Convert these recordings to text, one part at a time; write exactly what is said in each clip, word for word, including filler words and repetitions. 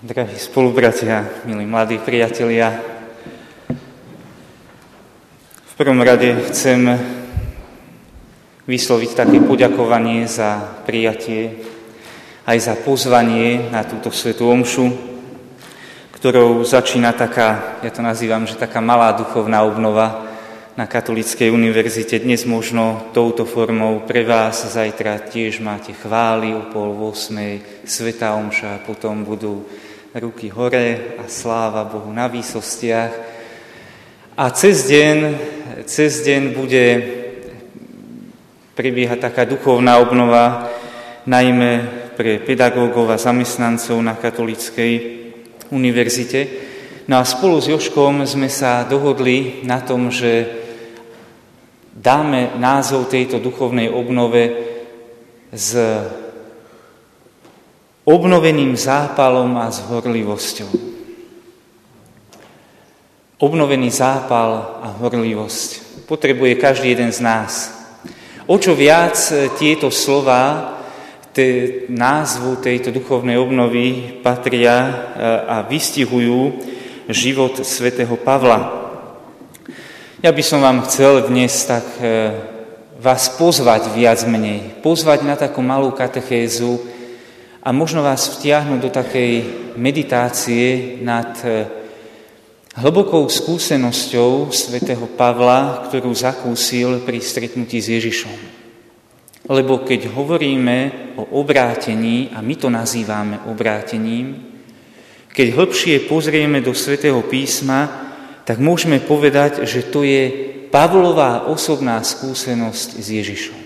Drahí spolubratia, milí mladí priatelia, v prvom rade chcem vysloviť také poďakovanie za prijatie, aj za pozvanie na túto svätú omšu, ktorou začína taká, ja to nazývam, že taká malá duchovná obnova na Katolíckej univerzite. Dnes možno touto formou pre vás, zajtra tiež máte chvály o pol ôsmej, svätá omša, a potom budú ruky hore a sláva Bohu na výsostiach. A cez deň, cez deň bude prebiehať taká duchovná obnova, najmä pre pedagógov a zamestnancov na Katolíckej univerzite. No a spolu s Jožkom sme sa dohodli na tom, že dáme názov tejto duchovnej obnove s obnoveným zápalom a s horlivosťou. Obnovený zápal a horlivosť potrebuje každý jeden z nás. O čo viac tieto slová te, názvu tejto duchovnej obnovy patria a vystihujú život svätého Pavla. Ja by som vám chcel dnes tak vás pozvať viac menej, pozvať na takú malú katechézu a možno vás vtiahnuť do takej meditácie nad hlbokou skúsenosťou svätého Pavla, ktorú zakúsil pri stretnutí s Ježišom. Lebo keď hovoríme o obrátení, a my to nazývame obrátením, keď hlbšie pozrieme do svätého písma, tak môžeme povedať, že to je Pavlová osobná skúsenosť s Ježišom.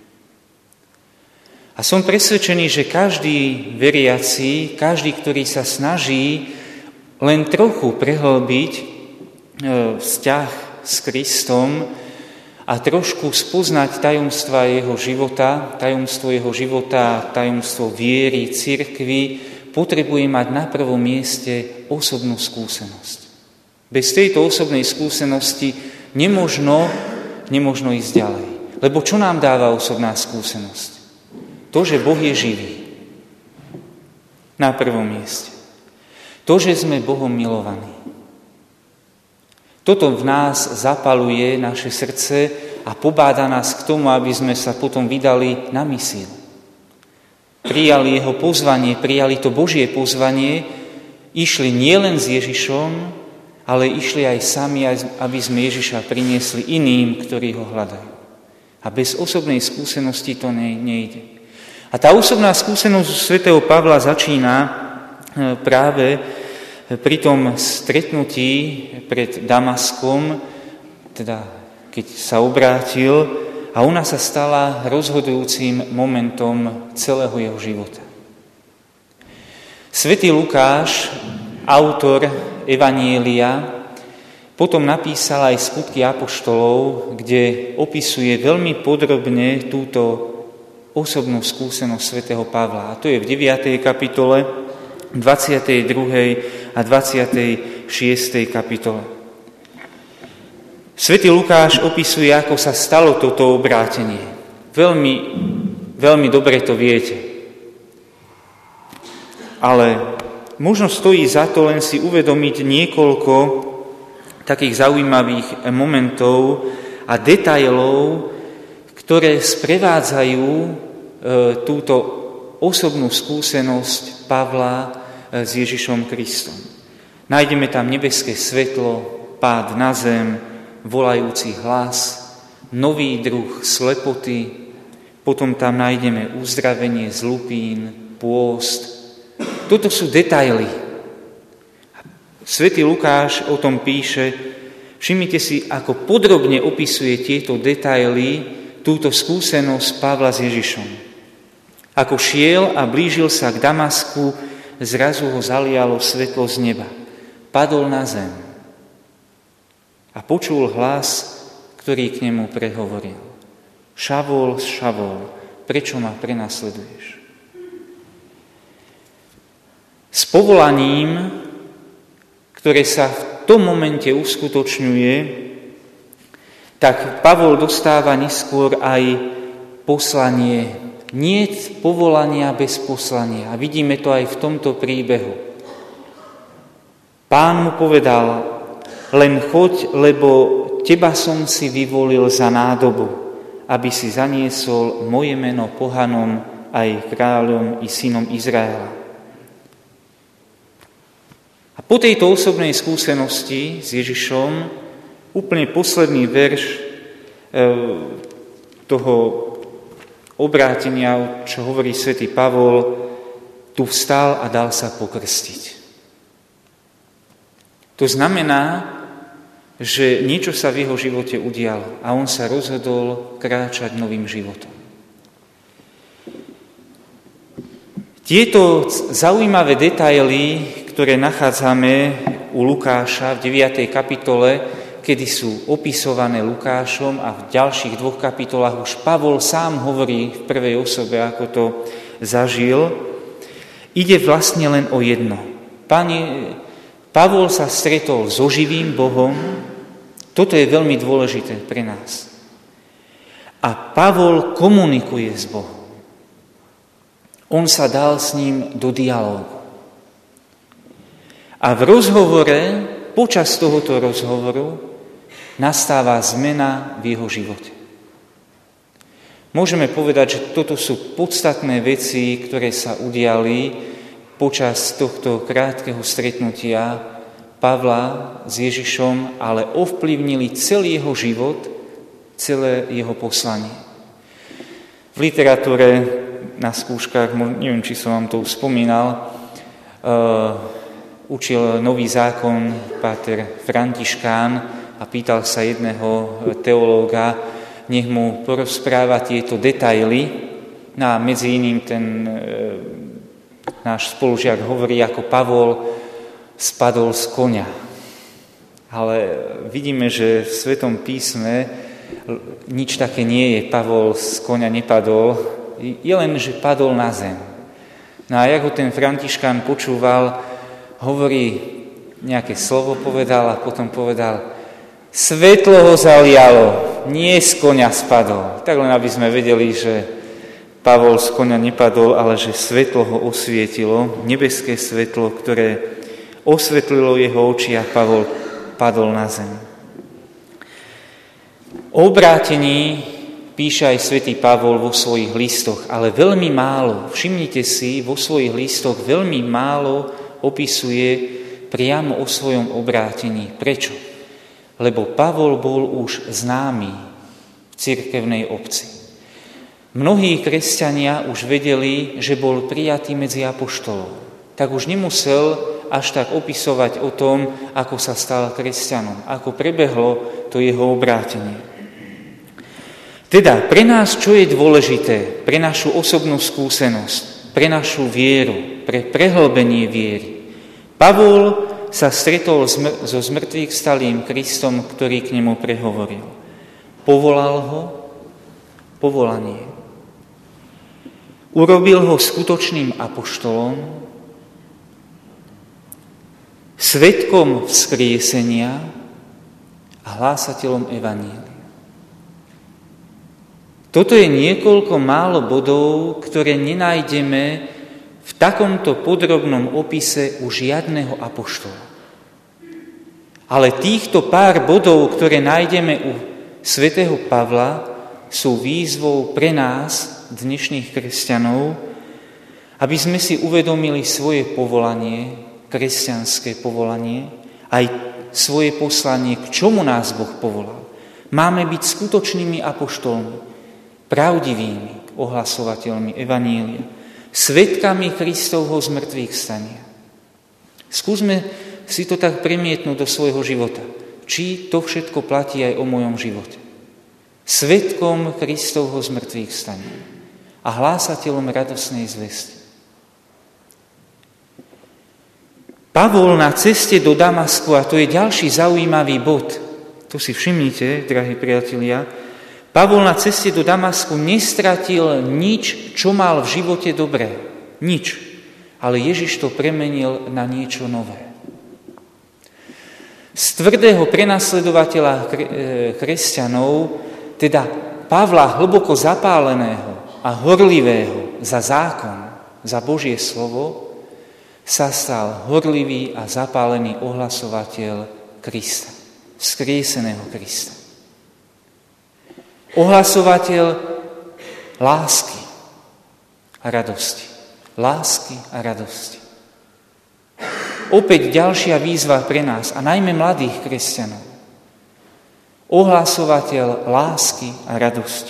A som presvedčený, že každý veriaci, každý, ktorý sa snaží len trochu prehlbiť vzťah s Kristom a trošku spoznať tajomstva jeho života, tajomstvo jeho života, tajomstvo viery, cirkvi, potrebuje mať na prvom mieste osobnú skúsenosť. Bez tejto osobnej skúsenosti nemožno, nemožno ísť ďalej. Lebo čo nám dáva osobná skúsenosť? To, že Boh je živý. Na prvom mieste. To, že sme Bohom milovaní. Toto v nás zapaluje naše srdce a pobáda nás k tomu, aby sme sa potom vydali na misiu. Prijali jeho pozvanie, prijali to Božie pozvanie, išli nielen s Ježišom, ale išli aj sami, aby sme Ježiša priniesli iným, ktorí ho hľadajú. A bez osobnej skúsenosti to nejde. A tá osobná skúsenosť svätého Pavla začína práve pri tom stretnutí pred Damaskom, teda keď sa obrátil, a ona sa stala rozhodujúcim momentom celého jeho života. Svätý Lukáš, autor Evanielia, potom napísal aj Skutky apoštolov, kde opisuje veľmi podrobne túto osobnú skúsenosť svätého Pavla. A to je v deviatej kapitole, dvadsiatej druhej a dvadsiatej šiestej kapitole. Svätý Lukáš opisuje, ako sa stalo toto obrátenie. Veľmi, veľmi dobre to viete. Ale možno stojí za to len si uvedomiť niekoľko takých zaujímavých momentov a detailov, ktoré sprevádzajú túto osobnú skúsenosť Pavla s Ježišom Kristom. Nájdeme tam nebeské svetlo, pád na zem, volajúci hlas, nový druh slepoty, potom tam nájdeme uzdravenie z lupín, pôst. Toto sú detaily. Svätý Lukáš o tom píše, všimnite si, ako podrobne opisuje tieto detaily, túto skúsenosť Pavla s Ježišom. Ako šiel a blížil sa k Damasku, zrazu ho zalialo svetlo z neba. Padol na zem a počul hlas, ktorý k nemu prehovoril. Šavol, Šavol, prečo ma prenasleduješ? S povolaním, ktoré sa v tom momente uskutočňuje, tak Pavol dostáva neskôr aj poslanie. Niet povolania bez poslania. A vidíme to aj v tomto príbehu. Pán mu povedal, len choď, lebo teba som si vyvolil za nádobu, aby si zaniesol moje meno pohanom aj kráľom i synom Izraela. A po tejto osobnej skúsenosti s Ježišom úplne posledný verš e, toho obrátenia, čo hovorí svätý Pavol, tu vstal a dal sa pokrstiť. To znamená, že niečo sa v jeho živote udialo a on sa rozhodol kráčať novým životom. Tieto zaujímavé detaily, ktoré nachádzame u Lukáša v deviatej kapitole, kedy sú opisované Lukášom a v ďalších dvoch kapitolách už Pavol sám hovorí v prvej osobe, ako to zažil, ide vlastne len o jedno. Pane, Pavol sa stretol so živým Bohom, toto je veľmi dôležité pre nás. A Pavol komunikuje s Bohom. On sa dal s ním do dialógu. A v rozhovore, počas tohoto rozhovoru, nastáva zmena v jeho živote. Môžeme povedať, že toto sú podstatné veci, ktoré sa udiali počas tohto krátkeho stretnutia Pavla s Ježišom, ale ovplyvnili celý jeho život, celé jeho poslanie. V literatúre na skúškach, neviem, či som vám to už spomínal, uh, učil nový zákon páter Františkán a pýtal sa jedného teológa, nech mu porozpráva tieto detaily. No a medzi iným ten e, náš spolužiak hovorí, ako Pavol spadol z koňa. Ale vidíme, že v Svetom písme nič také nie je. Pavol z koňa nepadol, je len, že padol na zem. No a jak ho ten Františkán počúval, hovorí, nejaké slovo povedal a potom povedal, svetlo ho zalialo, nie z koňa spadol. Tak len aby sme vedeli, že Pavol z koňa nepadol, ale že svetlo ho osvietilo, nebeské svetlo, ktoré osvetlilo jeho oči a Pavol padol na zem. O obrátení píše aj svätý Pavol vo svojich listoch, ale veľmi málo, všimnite si, vo svojich listoch veľmi málo opisuje priamo o svojom obrátení. Prečo? Lebo Pavol bol už známy v cirkevnej obci. Mnohí kresťania už vedeli, že bol prijatý medzi apoštolov. Tak už nemusel až tak opisovať o tom, ako sa stal kresťanom, ako prebehlo to jeho obrátenie. Teda pre nás, čo je dôležité, pre našu osobnú skúsenosť, pre našu vieru, pre prehlbenie viery. Pavol sa stretol so zmrtvých stalým Kristom, ktorý k nemu prehovoril. Povolal ho, povolanie. Urobil ho skutočným apoštolom, svedkom vzkriesenia a hlásateľom evanjelia. Toto je niekoľko málo bodov, ktoré nenájdeme v takomto podrobnom opise u žiadneho apoštola. Ale týchto pár bodov, ktoré nájdeme u svätého Pavla, sú výzvou pre nás, dnešných kresťanov, aby sme si uvedomili svoje povolanie, kresťanské povolanie, aj svoje poslanie, k čomu nás Boh povolal. Máme byť skutočnými apoštolmi, pravdivými ohlasovateľmi evanjelia, svedkami Kristovho zmrtvých stania. Skúsme si to tak premietnúť do svojho života. Či to všetko platí aj o mojom živote. Svedkom Kristovho zmrtvých stania a hlásateľom radosnej zvesti. Pavol na ceste do Damasku, a to je ďalší zaujímavý bod, to si všimnite, drahí priatelia, Pavol na ceste do Damasku nestratil nič, čo mal v živote dobré. Nič. Ale Ježiš to premenil na niečo nové. Z tvrdého prenasledovateľa kresťanov, teda Pavla hlboko zapáleného a horlivého za zákon, za Božie slovo, sa stal horlivý a zapálený ohlasovateľ Krista, vzkrieseného Krista. Ohlasovateľ lásky a radosti. Lásky a radosti. Opäť ďalšia výzva pre nás, a najmä mladých kresťanov. Ohlasovateľ lásky a radosti.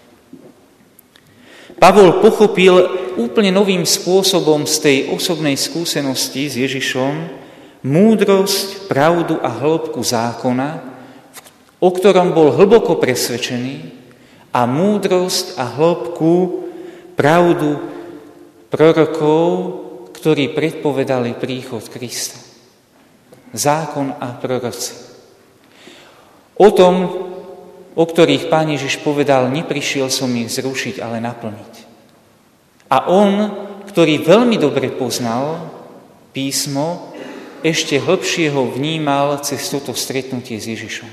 Pavol pochopil úplne novým spôsobom z tej osobnej skúsenosti s Ježišom múdrosť, pravdu a hĺbku zákona, o ktorom bol hlboko presvedčený, a múdrosť a hĺbku, pravdu prorokov, ktorí predpovedali príchod Krista. Zákon a proroci. O tom, o ktorých Pán Ježiš povedal, neprišiel som ich zrušiť, ale naplniť. A on, ktorý veľmi dobre poznal písmo, ešte hlbšie ho vnímal cez toto stretnutie s Ježišom.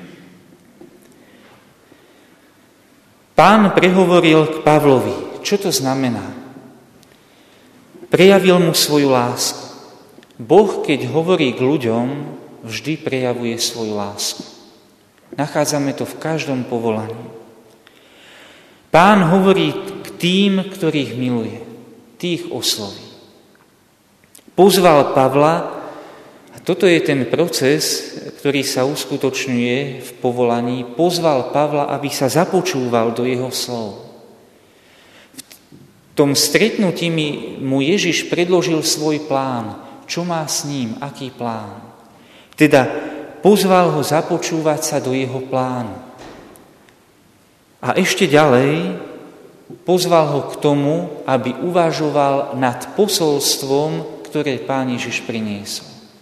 Pán prehovoril k Pavlovi. Čo to znamená? Prejavil mu svoju lásku. Boh, keď hovorí k ľuďom, vždy prejavuje svoju lásku. Nachádzame to v každom povolaní. Pán hovorí k tým, ktorých miluje. Tých osloví. Pozval Pavla, a toto je ten proces, ktorý sa uskutočňuje v povolaní, pozval Pavla, aby sa započúval do jeho slov. V tom stretnutí mu Ježiš predložil svoj plán. Čo má s ním? Aký plán? Teda pozval ho započúvať sa do jeho plánu. A ešte ďalej pozval ho k tomu, aby uvažoval nad posolstvom, ktoré Pán Ježiš priniesol.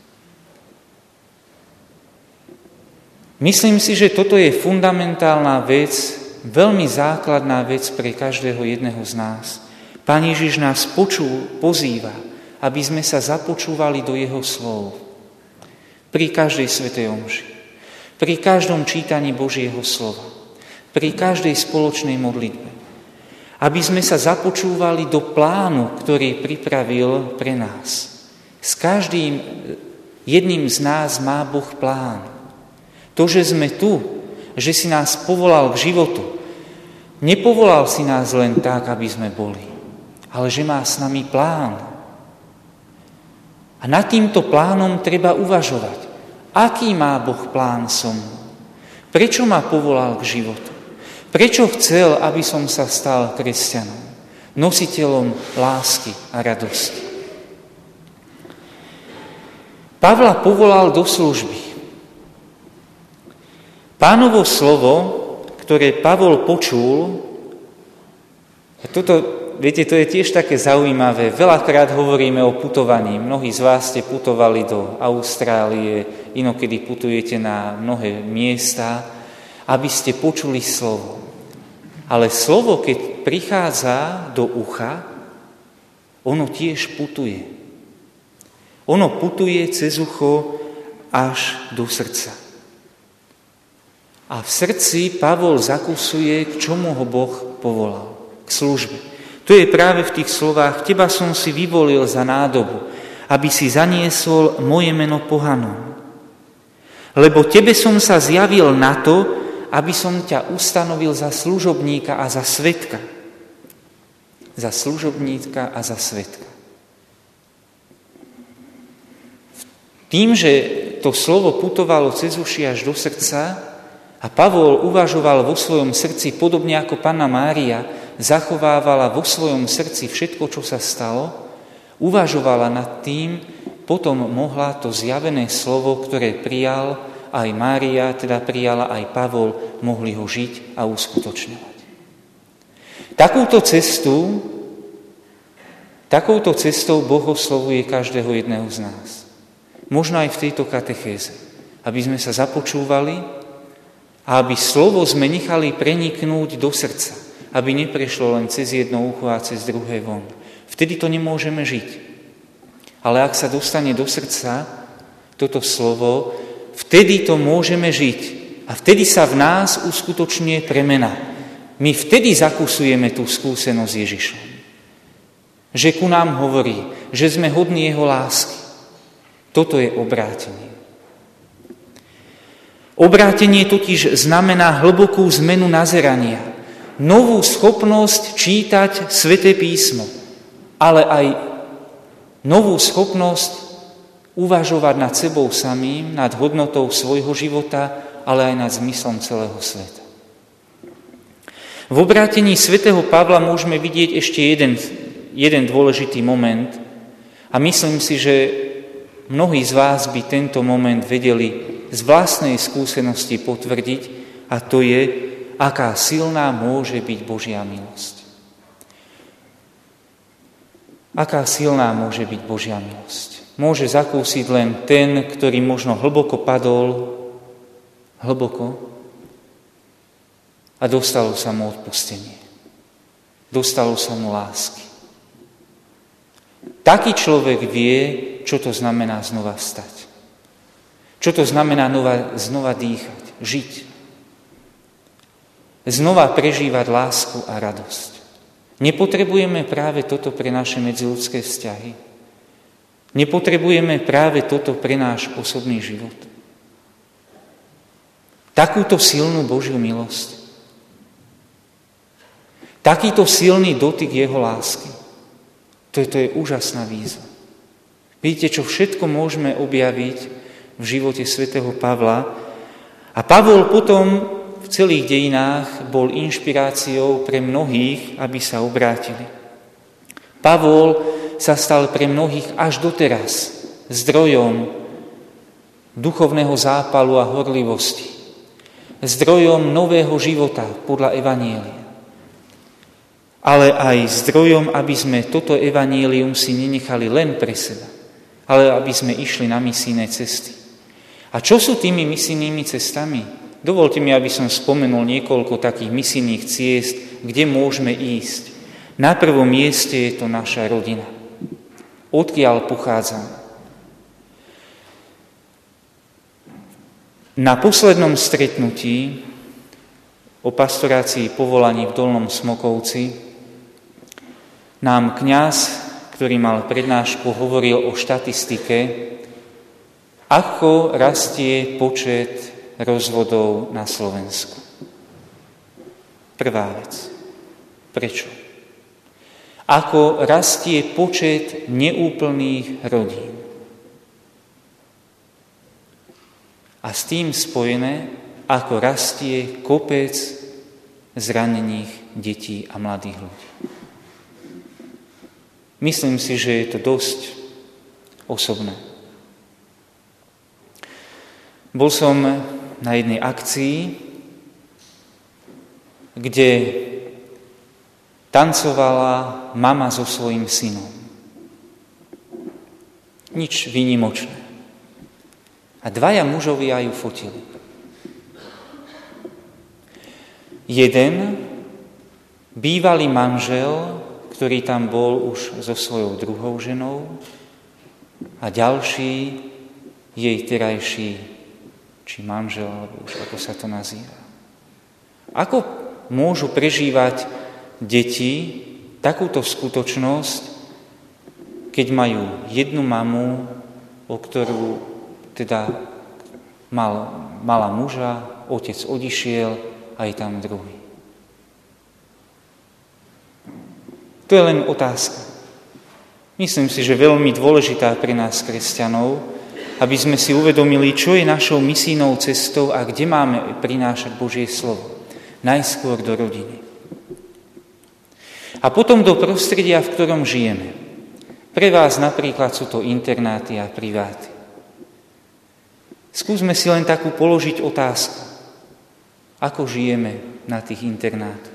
Myslím si, že toto je fundamentálna vec, veľmi základná vec pre každého jedného z nás. Pán Ježiš nás počul, pozýva, aby sme sa započúvali do jeho slov. Pri každej svätej omši, pri každom čítaní Božieho slova, pri každej spoločnej modlitbe. Aby sme sa započúvali do plánu, ktorý pripravil pre nás. S každým jedným z nás má Boh plán. To, že sme tu, že si nás povolal k životu, nepovolal si nás len tak, aby sme boli, ale že má s nami plán. A nad týmto plánom treba uvažovať. Aký má Boh plán so mnou? Prečo ma povolal k životu? Prečo chcel, aby som sa stal kresťanom? Nositeľom lásky a radosti. Pavla povolal do služby. Pánovo slovo, ktoré Pavol počul, a toto, viete, to je tiež také zaujímavé. Veľakrát hovoríme o putovaní. Mnohí z vás ste putovali do Austrálie, inokedy putujete na mnohé miesta, aby ste počuli slovo. Ale slovo, keď prichádza do ucha, ono tiež putuje. Ono putuje cez ucho až do srdca. A v srdci Pavol zakusuje, k čomu ho Boh povolal. K službe. To je práve v tých slovách: teba som si vyvolil za nádobu, aby si zaniesol moje meno pohanom. Lebo tebe som sa zjavil na to, aby som ťa ustanovil za služobníka a za svedka. Za služobníka a za svedka. Tým, že to slovo putovalo cez uši až do srdca a Pavol uvažoval vo svojom srdci, podobne ako Panna Mária zachovávala vo svojom srdci všetko, čo sa stalo, uvažovala nad tým, potom mohla to zjavené slovo, ktoré prijal aj Mária, teda prijala aj Pavol, mohli ho žiť a uskutočňovať. Takúto cestu, takouto cestou Boh oslovuje každého jedného z nás. Možno aj v tejto katechéze, aby sme sa započúvali a aby slovo sme nechali preniknúť do srdca, aby neprešlo len cez jedno ucho a cez druhé von. Vtedy to nemôžeme žiť. Ale ak sa dostane do srdca toto slovo, vtedy to môžeme žiť. A vtedy sa v nás uskutočňuje premena. My vtedy zakusujeme tú skúsenosť s Ježišom. že ku nám hovorí, že sme hodní jeho lásky. Toto je obrátenie. Obrátenie totiž znamená hlbokú zmenu nazerania, novú schopnosť čítať Sväté písmo, ale aj novú schopnosť uvažovať nad sebou samým, nad hodnotou svojho života, ale aj nad zmyslom celého sveta. V obrátení svätého Pavla môžeme vidieť ešte jeden, jeden dôležitý moment a myslím si, že mnohí z vás by tento moment vedeli z vlastnej skúsenosti potvrdiť, a to je, aká silná môže byť Božia milosť. Aká silná môže byť Božia milosť. Môže zakúsiť len ten, ktorý možno hlboko padol, hlboko, a dostalo sa mu odpustenie. Dostalo sa mu lásky. Taký človek vie, čo to znamená znova vstať. Čo to znamená znova, znova dýchať, žiť. Znova prežívať lásku a radosť. Nepotrebujeme práve toto pre naše medziľudské vzťahy? Nepotrebujeme práve toto pre náš osobný život? Takúto silnú Božiu milosť? Takýto silný dotyk jeho lásky? To je, to je úžasná výzva. Vidíte, čo všetko môžeme objaviť v živote svätého Pavla. A Pavol potom v celých dejinách bol inšpiráciou pre mnohých, aby sa obrátili. Pavol sa stal pre mnohých až doteraz zdrojom duchovného zápalu a horlivosti. Zdrojom nového života podľa evanjelia. Ale aj zdrojom, aby sme toto evanjelium si nenechali len pre seba, ale aby sme išli na misijné cesty. A čo sú tými misijnými cestami? Dovolte mi, aby som spomenul niekoľko takých misijných ciest, kde môžeme ísť. Na prvom mieste je to naša rodina. Odkiaľ pochádzam? Na poslednom stretnutí o pastorácii povolaní v Dolnom Smokovci nám kňaz, ktorý mal prednášku, hovoril o štatistike, ako rastie počet rozvodov na Slovensku. Prvá vec. Prečo? Ako rastie počet neúplných rodín. A s tým spojené, ako rastie kopec zranených detí a mladých ľudí. Myslím si, že je to dosť osobné. Bol som na jednej akcii, kde tancovala mama so svojím synom. Nič výnimočné. A dvaja mužovia ju fotili. Jeden, bývalý manžel, ktorý tam bol už so svojou druhou ženou, a ďalší, jej terajší, či manžel, alebo už ako sa to nazýva. Ako môžu prežívať deti takúto skutočnosť, keď majú jednu mamu, o ktorú teda mal, mala muža, otec odišiel a je tam druhý. To je len otázka. Myslím si, že veľmi dôležitá pre nás, kresťanov, aby sme si uvedomili, čo je našou misijnou cestou a kde máme prinášať Božie slovo. Najskôr do rodiny. A potom do prostredia, v ktorom žijeme. Pre vás napríklad sú to internáty a priváty. Skúsme si len takú položiť otázku. Ako žijeme na tých internátoch?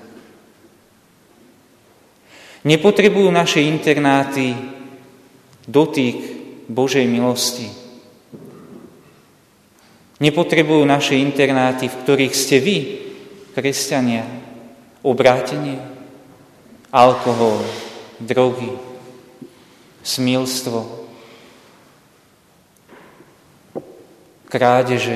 Nepotrebujú naše internáty dotyk Božej milosti. Nepotrebujú naše internáty, v ktorých ste vy, kresťania, obrátenie, alkohol, drogy, smilstvo, krádeže.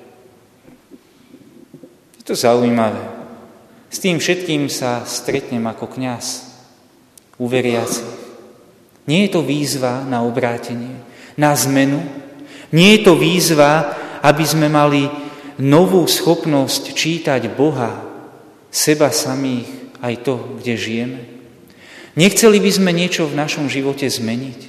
Je to zaujímavé. S tým všetkým sa stretnem ako kňaz u veriacich. Nie je to výzva na obrátenie, na zmenu. Nie je to výzva, aby sme mali novú schopnosť čítať Boha, seba samých, aj to, kde žijeme. Nechceli by sme niečo v našom živote zmeniť?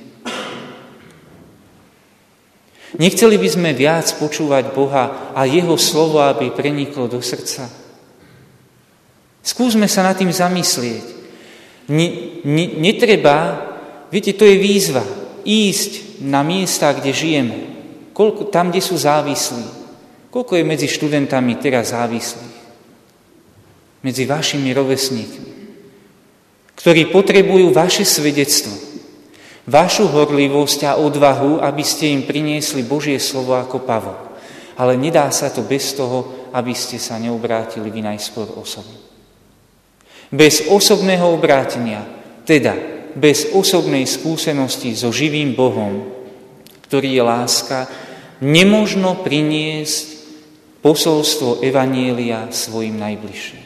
Nechceli by sme viac počúvať Boha a Jeho slovo, aby preniklo do srdca? Skúsme sa nad tým zamyslieť. Ne, ne, netreba, viete, to je výzva, ísť na miesta, kde žijeme, koľko, tam, kde sú závislí. Koľko je medzi študentami teraz závislých? Medzi vašimi rovesníkmi, ktorí potrebujú vaše svedectvo, vašu horlivosť a odvahu, aby ste im priniesli Božie slovo ako Pavol. Ale nedá sa to bez toho, aby ste sa neobrátili vy najskôr osobne. Bez osobného obrátenia, teda bez osobnej skúsenosti so živým Bohom, ktorý je láska, nemožno priniesť posolstvo evanjelia svojim najbližším.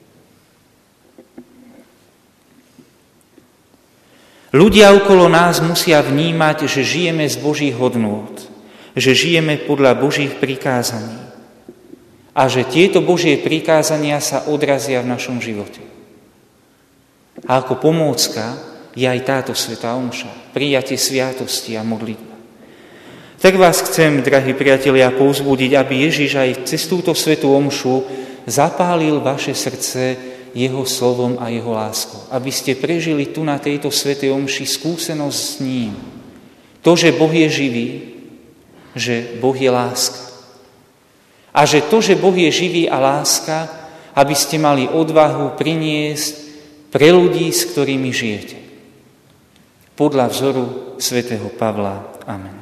Ľudia okolo nás musia vnímať, že žijeme z Božích hodnôt, že žijeme podľa Božích prikázaní a že tieto Božie prikázania sa odrazia v našom živote. A ako pomôcka je aj táto svätá omša, prijatie sviatosti a modlitba. Tak vás chcem, drahí priatelia, povzbudiť, aby Ježiš aj cez túto svätú omšu zapálil vaše srdce Jeho slovom a Jeho láskou. Aby ste prežili tu na tejto svätej omši skúsenosť s ním. To, že Boh je živý, že Boh je láska. A že to, že Boh je živý a láska, aby ste mali odvahu priniesť pre ľudí, s ktorými žijete. Podľa vzoru svätého Pavla. Amen.